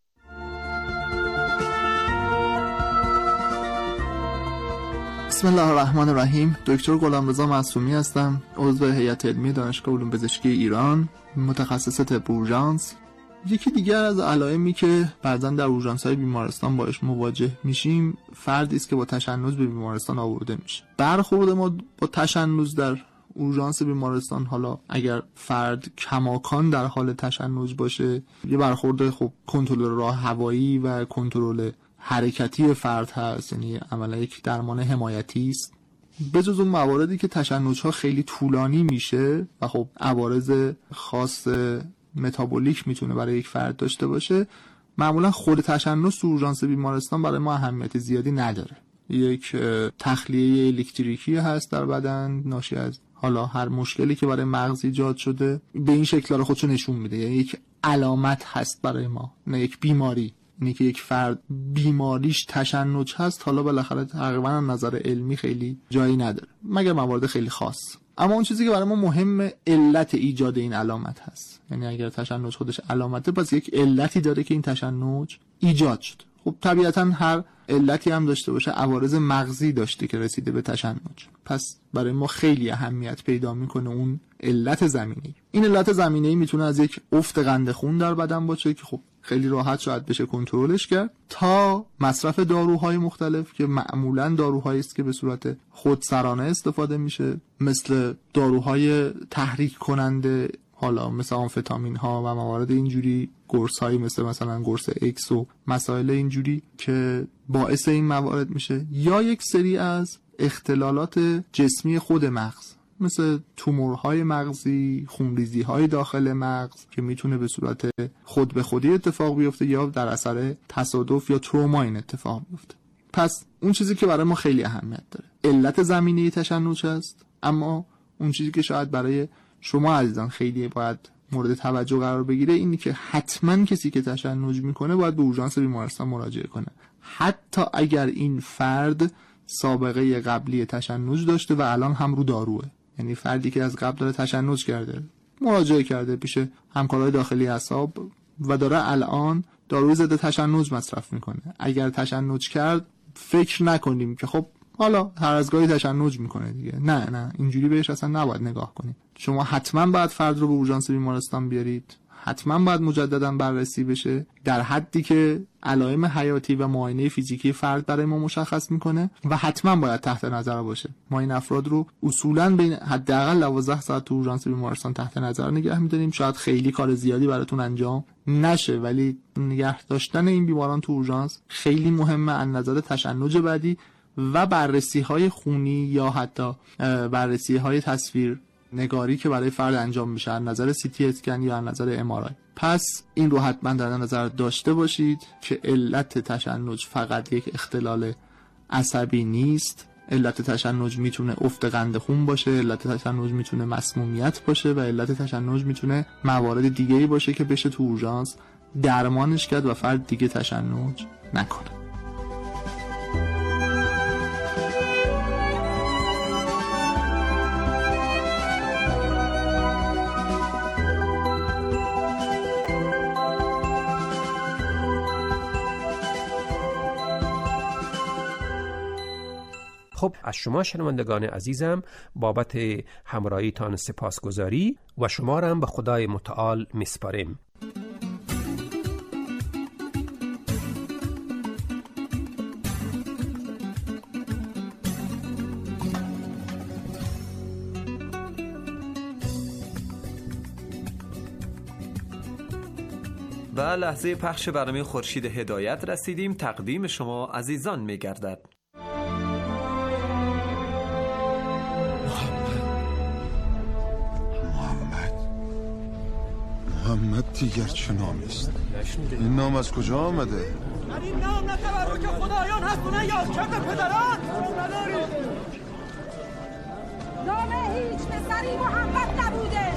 بسم الله الرحمن الرحیم. دکتر غلامرضا معصومی هستم، عضو هیئت علمی دانشگاه علوم پزشکی ایران، متخصص طب اورژانس. یکی دیگر از علائمی که بعضا در اورژانس‌های بیمارستان باهاش مواجه میشیم، فردی است که با تشنج به بیمارستان آورده میشه. برخورد ما با تشنج در اورژانس بیمارستان، حالا اگر فرد کماکان در حال تشنج باشه، یه برخورد خب کنترل راه هوایی و کنترل حرکتی فرد هست، یعنی عملا یک درمان حمایتی است. بجز اون مواردی که تشنج‌ها خیلی طولانی میشه و خب عوارض خاص متابولیک میتونه برای یک فرد داشته باشه، معمولا خود تشنج تو اورژانس بیمارستان برای ما اهمیت زیادی نداره. یک تخلیه الکتریکی هست در بدن ناشی از حالا هر مشکلی که برای مغز ایجاد شده، به این شکل داره خودشو نشون میده. یعنی یک علامت هست برای ما، نه یک بیماری. اینی که یک فرد بیماریش تشنج هست، حالا بالاخره تقریبا از نظر علمی خیلی جایی نداره مگر موارد خیلی خاص. اما اون چیزی که برای ما مهمه علت ایجاد این علامت هست. یعنی اگر تشنج خودش علامته، پس یک علتی داره که این تشنج ایجاد شد. خب طبیعتا هر علتی هم داشته باشه عوارض مغزی داشته که رسیده به تشنج، پس برای ما خیلی اهمیت پیدا میکنه اون علت زمینه‌ای. این علت زمینه‌ای میتونه از یک افت قند خون در بدن باشه که خب خیلی راحت شاید بشه کنترلش کرد، تا مصرف داروهای مختلف که معمولاً داروهایی است که به صورت خودسرانه استفاده میشه، مثل داروهای تحریک کننده، حالا مثل آمفتامین ها و موارد اینجوری، قرص هایی مثلا قرص ایکس و مسائل اینجوری که باعث این موارد میشه، یا یک سری از اختلالات جسمی خود مغز مثل تومورهای مغزی، خونریزی‌های داخل مغز که میتونه به صورت خود به خودی اتفاق بیفته یا در اثر تصادف یا تروما این اتفاق بیفته. پس اون چیزی که برای ما خیلی اهمیت داره علت زمینه تشنج است. اما اون چیزی که شاید برای شما عزیزان خیلی باید مورد توجه قرار بگیره اینی که حتما کسی که تشنج میکنه باید به اورژانس بیمارستان مراجعه کنه، حتی اگر این فرد سابقه قبلی تشنج داشته و الان هم رو داروه. یعنی فردی که از قبل داره تشنج کرده، مراجعه کرده پیش همکارای داخلی اعصاب و داره الان داروی ضد تشنج مصرف میکنه، اگر تشنج کرد فکر نکنیم که خب حالا هر از گاهی تشنج میکنه دیگه. نه، اینجوری بهش اصلا نباید نگاه کنید. شما حتما باید فرد رو به اورژانس بیمارستان بیارید، حتما باید مجددا بررسی بشه در حدی که علائم حیاتی و معاینه فیزیکی فرد برای ما مشخص میکنه و حتما باید تحت نظر باشه. ما این افراد رو اصولا بین حداقل 12 ساعت تو اورژانس بیمارستان تحت نظر نگه میداریم. شاید خیلی کار زیادی براتون انجام نشه، ولی نگه داشتن این بیماران تو اورژانس خیلی مهمه از نظر تشنج بعدی و بررسی های خونی یا حتی بررسی های تصویر نگاری که برای فرد انجام میشه از نظر CT اسکن یا از نظر MRI. پس این رو حتما در نظر داشته باشید که علت تشنج فقط یک اختلال عصبی نیست. علت تشنج میتونه افت قند خون باشه، علت تشنج میتونه مسمومیت باشه و علت تشنج میتونه موارد دیگه‌ای باشه که بشه تو اورژانس درمانش کرد و فرد دیگه تشنج نکنه. خب از شما شنوندگان عزیزم بابت همراهیتان سپاسگزاری و شما را هم به خدای متعال میسپاریم. و لحظه پخش برنامه خورشید هدایت رسیدیم. تقدیم شما عزیزان می‌گردد. محمد دیگر چه نامی است؟ این نام از کجا آمده؟ در این نام نه تبرک خدایان هست و نه یادکرد پدران. نام هیچ پسری محمد نبوده.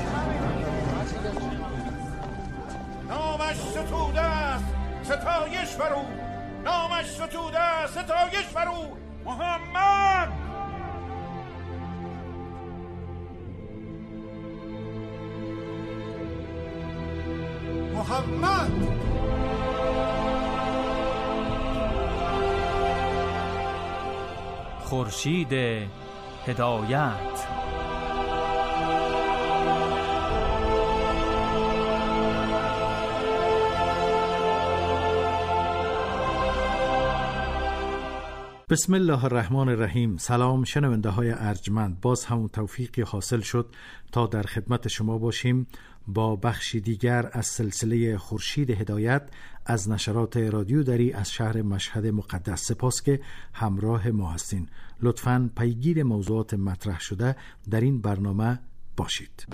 نامش ستوده است ستایش بر او، نامش ستوده است ستایش بر او. محمد محمد خورشید هدایت. بسم الله الرحمن الرحیم. سلام شنونده های ارجمند، باز همون توفیقی حاصل شد تا در خدمت شما باشیم با بخشی دیگر از سلسله خورشید هدایت از نشرات رادیو دری از شهر مشهد مقدس. سپاس که همراه ما هستین. لطفاً پیگیر موضوعات مطرح شده در این برنامه باشید.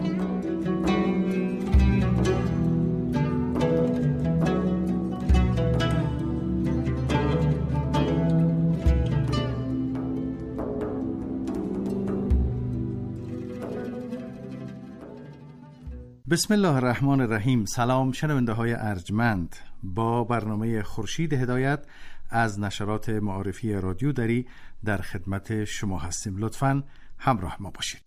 بسم الله الرحمن الرحیم. سلام شنونده های ارجمند، با برنامه خورشید هدایت از نشرات معارفی رادیو دری در خدمت شما هستیم. لطفاً همراه ما باشید.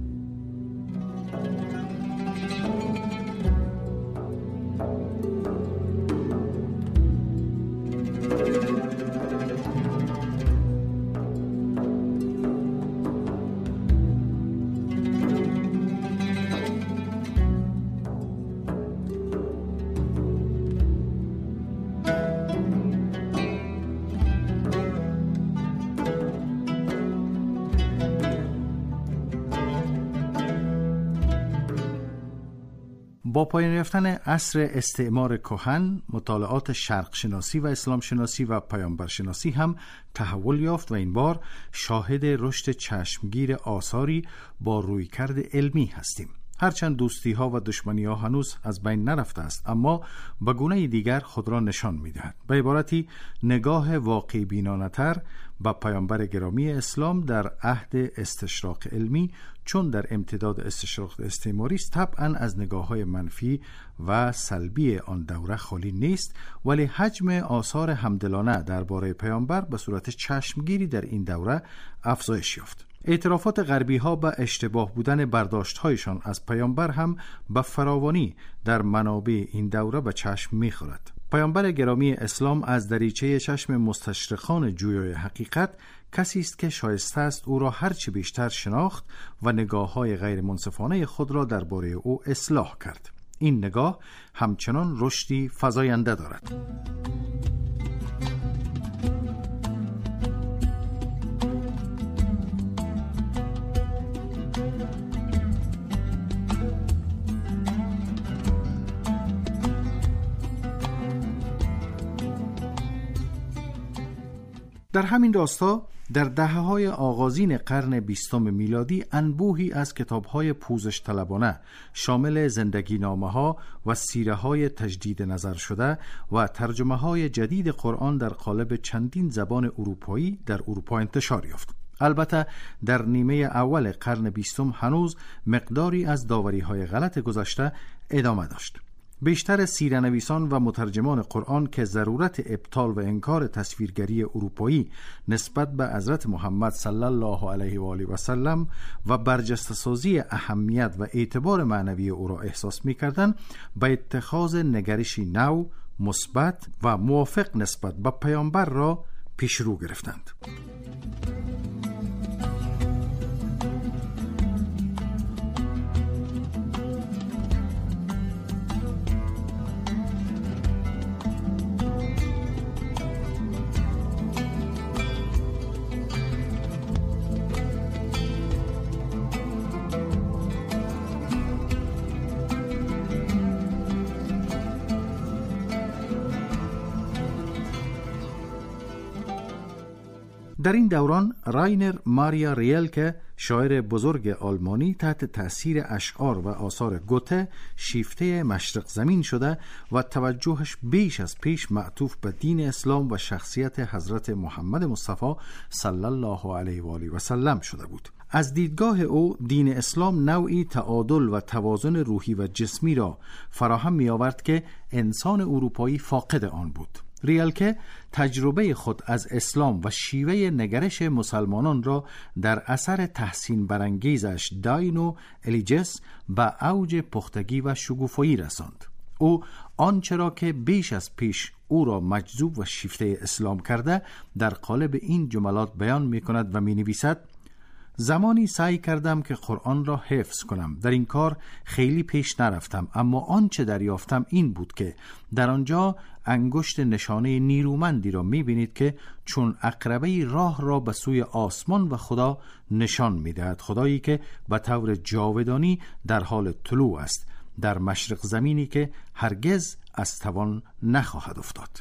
با پایان یافتن عصر استعمار کهن، مطالعات شرق شناسی و اسلام شناسی و پیامبر شناسی هم تحول یافت و این بار شاهد رشد چشمگیر آثاری با رویکرد علمی هستیم. هرچند دوستی ها و دشمنی ها هنوز از بین نرفته است، اما به گونه دیگر خود را نشان می دهد. به عبارتی نگاه واقعی بینانه تر به پیامبر گرامی اسلام در عهد استشراق علمی، چون در امتداد استشراق استعماری است، طبعا از نگاه‌های منفی و سلبی آن دوره خالی نیست، ولی حجم آثار همدلانه درباره پیامبر به صورت چشمگیری در این دوره افزایش یافت. اعترافات غربی ها به اشتباه بودن برداشت هایشان از پیامبر هم به فراوانی در منابع این دوره به چشم می‌خورد. پیامبر گرامی اسلام از دریچه چشم مستشرقان جویای حقیقت کسی است که شایسته است او را هرچه بیشتر شناخت و نگاه‌های غیر منصفانه خود را درباره او اصلاح کرد. این نگاه همچنان رشدی فزاینده دارد. در همین راستا در دهه‌های آغازین قرن 20 میلادی انبوهی از کتاب‌های پوزش طلبانه شامل زندگینامه‌ها و سیره‌های تجدید نظر شده و ترجمه‌های جدید قرآن در قالب چندین زبان اروپایی در اروپا انتشار یافت. البته در نیمه اول قرن 20 هنوز مقداری از داوری‌های غلط گذشته ادامه داشت. بیشتر سیره‌نویسان و مترجمان قرآن که ضرورت ابطال و انکار تصویرگری اروپایی نسبت به حضرت محمد صلی الله علیه و آله و سلم و برجسته‌سازی اهمیت و اعتبار معنوی او را احساس می‌کردند، به اتخاذ نگرشی نو، مثبت و موافق نسبت به پیامبر را پیشرو گرفتند. در این دوران راینر ماریا ریلکه شاعر بزرگ آلمانی تحت تأثیر اشعار و آثار گوته شیفته مشرق زمین شده و توجهش بیش از پیش معطوف به دین اسلام و شخصیت حضرت محمد مصطفی صلی الله علیه و آله و سلم شده بود. از دیدگاه او دین اسلام نوعی تعادل و توازن روحی و جسمی را فراهم می آورد که انسان اروپایی فاقد آن بود. ریلکه تجربه خود از اسلام و شیوه نگرش مسلمانان را در اثر تحسین برانگیزش داین و الیجس به اوج پختگی و شگوفایی رساند. او آنچه را که بیش از پیش او را مجذوب و شیفته اسلام کرده در قالب این جملات بیان می کند و می نویسد: زمانی سعی کردم که قرآن را حفظ کنم. در این کار خیلی پیش نرفتم، اما آنچه دریافتم این بود که در آنجا انگشت نشانه نیرومندی را می‌بینید که چون عقربه راه را به سوی آسمان و خدا نشان می‌دهد، خدایی که به طور جاودانی در حال طلوع است در مشرق زمینی که هرگز از توان نخواهد افتاد.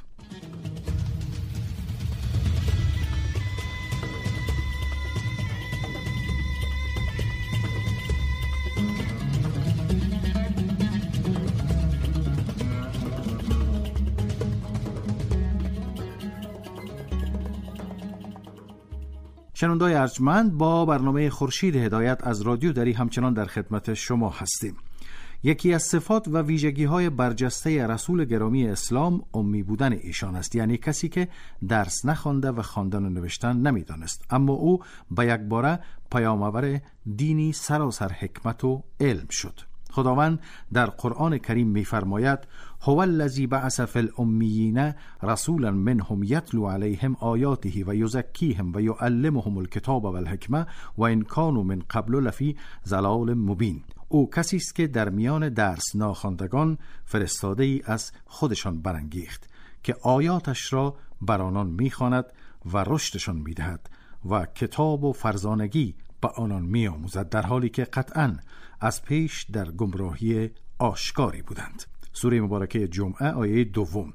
شنوندای ارجمند، با برنامه خورشید هدایت از رادیو دری همچنان در خدمت شما هستیم. یکی از صفات و ویژگی‌های برجسته رسول گرامی اسلام امی بودن ایشان است، یعنی کسی که درس نخوانده و خواندن و نوشتن نمی‌دانست، اما او به یک باره پیام‌آور دینی سراسر حکمت و علم شد. خداوند در قرآن کریم می‌فرماید: هو الذی بعث فی الامیین رسولا منهم یتلو علیهم آیاته و یزکیهم و یعلمهم الکتاب و الحکمه و ان کانوا من قبل لفی ضلال مبین. او کسی است که در میان درس ناخواندگان فرستاده ای از خودشان برانگیخت که آیاتش را بر آنان می‌خواند و رشدشان می‌دهد و کتاب و فرزانگی به آنان می‌آموزد، در حالی که قطعاً از پیش در گمراهی آشکاری بودند. سوره مبارکه جمعه آیه 2.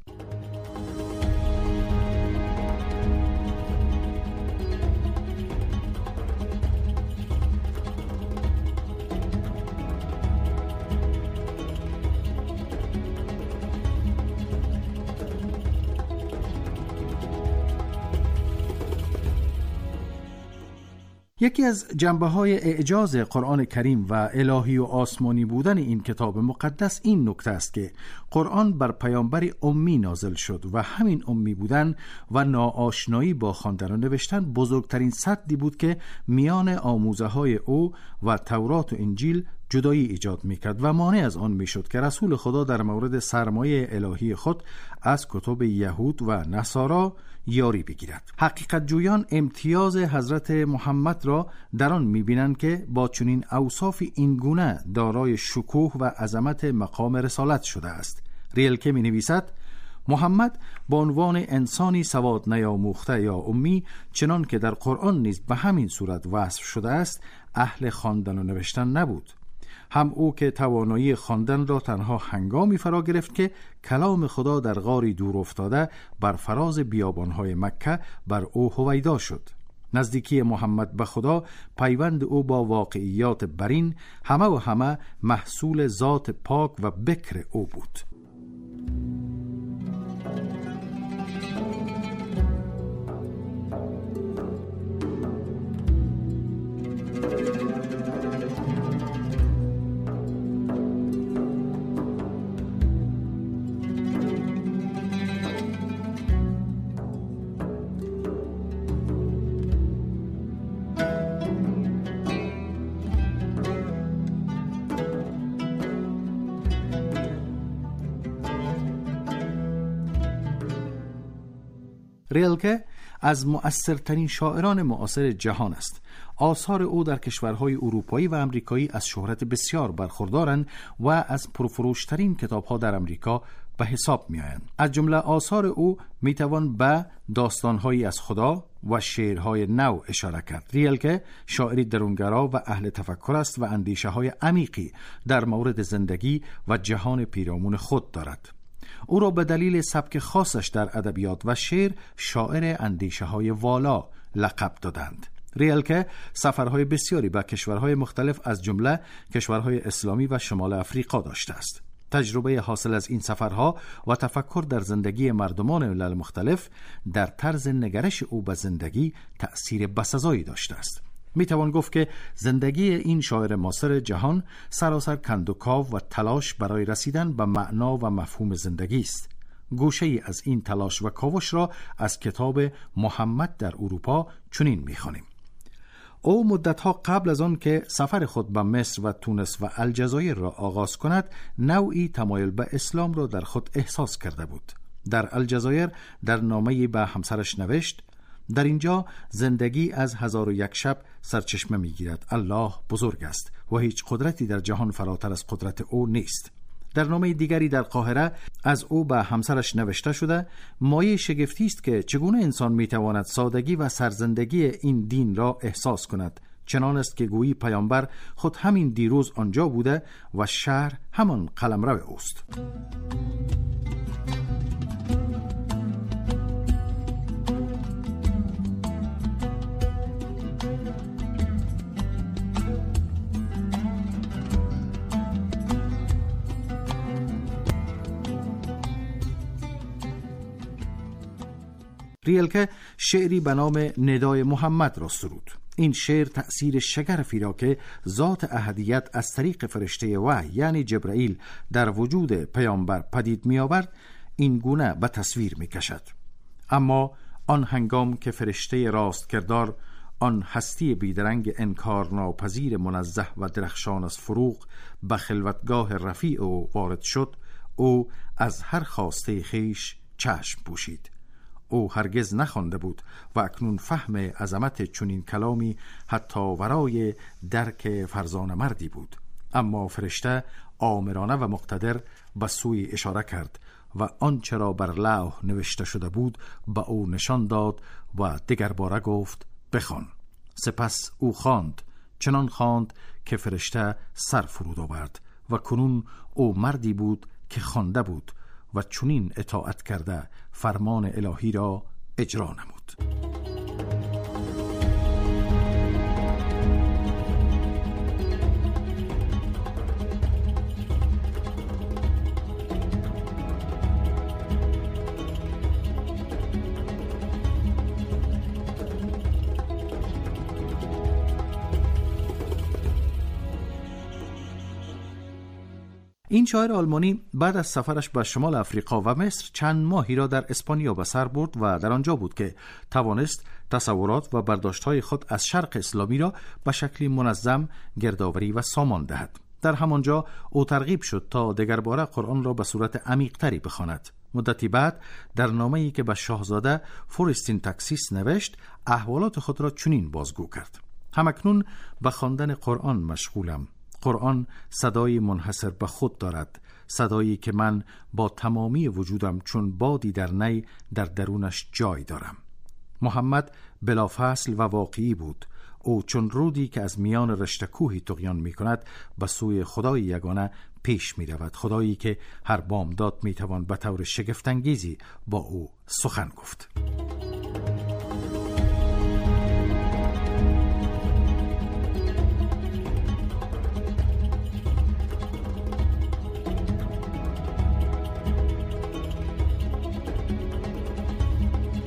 یکی از جنبه‌های اعجاز قرآن کریم و الهی و آسمانی بودن این کتاب مقدس این نکته است که قرآن بر پیامبری امی نازل شد و همین امی بودن و ناآشنایی با خواندن و نوشتن بزرگترین سدی بود که میان آموزه‌های او و تورات و انجیل جدایی ایجاد میکرد و مانع از آن میشد که رسول خدا در مورد سرمایه الهی خود از کتب یهود و نصارا یاری بگیرد. حقیقت جویان امتیاز حضرت محمد را در آن میبینند که با چنین اوصاف اینگونه دارای شکوه و عظمت مقام رسالت شده است. ریلکه می نویسد: محمد به عنوان انسانی سواد نیاموخته یا امی، چنان که در قرآن نیز به همین صورت وصف شده است، اهل خواندن و نوشتن نبود. هم او که توانایی خواندن را تنها هنگامی فرا گرفت که کلام خدا در غاری دور افتاده بر فراز بیابانهای مکه بر او هویدا شد. نزدیکی محمد به خدا، پیوند او با واقعیات برین، همه و همه محصول ذات پاک و بکر او بود. ریلکه از مؤثرترین شاعران معاصر جهان است. آثار او در کشورهای اروپایی و امریکایی از شهرت بسیار برخوردارند و از پرفروشترین کتاب‌ها در امریکا به حساب می‌آیند. از جمله آثار او میتوان به داستان‌هایی از خدا و شعرهای نو اشاره کرد. ریلکه شاعری درونگرا و اهل تفکر است و اندیشه‌های عمیقی در مورد زندگی و جهان پیرامون خود دارد. او را به دلیل سبک خاصش در ادبیات و شعر شاعر اندیشه‌های والا لقب دادند. ریلکه سفرهای بسیاری به کشورهای مختلف از جمله کشورهای اسلامی و شمال افریقا داشته است. تجربه حاصل از این سفرها و تفکر در زندگی مردمان ملل مختلف در طرز نگرش او به زندگی تأثیر بسزایی داشته است. میتوان گفت که زندگی این شاعر معاصر جهان سراسر کندوکاو و تلاش برای رسیدن به معنا و مفهوم زندگی است. گوشه‌ای از این تلاش و کاوش را از کتاب محمد در اروپا چنین می‌خوانیم: او مدتها قبل از آن که سفر خود به مصر و تونس و الجزایر را آغاز کند، نوعی تمایل به اسلام را در خود احساس کرده بود. در الجزایر در نامه‌ای به همسرش نوشت: در اینجا زندگی از 1001 شب سرچشمه می‌گیرد. الله بزرگ است و هیچ قدرتی در جهان فراتر از قدرت او نیست. در نامه دیگری در قاهره از او به همسرش نوشته شده: مایه شگفتی است که چگونه انسان میتواند سادگی و سرزندگی این دین را احساس کند. چنان است که گویی پیامبر خود همین دیروز آنجا بوده و شهر همان قلمرو اوست. ریلکه شعری به نام ندای محمد را سرود. این شعر تأثیر شگرفی را که ذات احدیت از طریق فرشته وحی یعنی جبرائیل در وجود پیامبر پدید می آورد این گونه به تصویر می کشد. اما آن هنگام که فرشته راست کردار، آن هستی بیدرنگ انکار ناپذیر منزه و درخشان از فروغ به خلوتگاه رفیع او وارد شد، او از هر خواسته خیش چشم پوشید. او هرگز نخوانده بود و اکنون فهم عظمت چنین کلامی حتی ورای درک فرزانه مردی بود. اما فرشته آمرانه و مقتدر به سوی اشاره کرد و آنچه را بر لوح نوشته شده بود به او نشان داد و دیگر باره گفت: بخوان. سپس او خواند، چنان خواند که فرشته سر فرود آورد و کنون او مردی بود که خوانده بود و چنین اطاعت کرده فرمان الهی را اجرا نمود. این شاعر آلمانی بعد از سفرش به شمال افریقا و مصر چند ماهی را در اسپانیا به سر برد و در آنجا بود که توانست تصورات و برداشت‌های خود از شرق اسلامی را به شکلی منظم گردآوری و سامان دهد. در همانجا او ترغیب شد تا دگرباره قرآن را به صورت عمیق‌تری بخواند. مدتی بعد در نامه‌ای که به شاهزاده فورستین تاکسیس نوشت، احوالات خود را چنین بازگو کرد: همکنون به خواندن قرآن مشغولم. قرآن صدای منحصر به خود دارد، صدایی که من با تمامی وجودم چون بادی در نی در درونش جای دارم. محمد بلافاصل و واقعی بود. او چون رودی که از میان رشته کوهی طغیان می کند به سوی خدای یگانه پیش می رود، خدایی که هر بامداد می توان به طور شگفت‌انگیزی با او سخن گفت.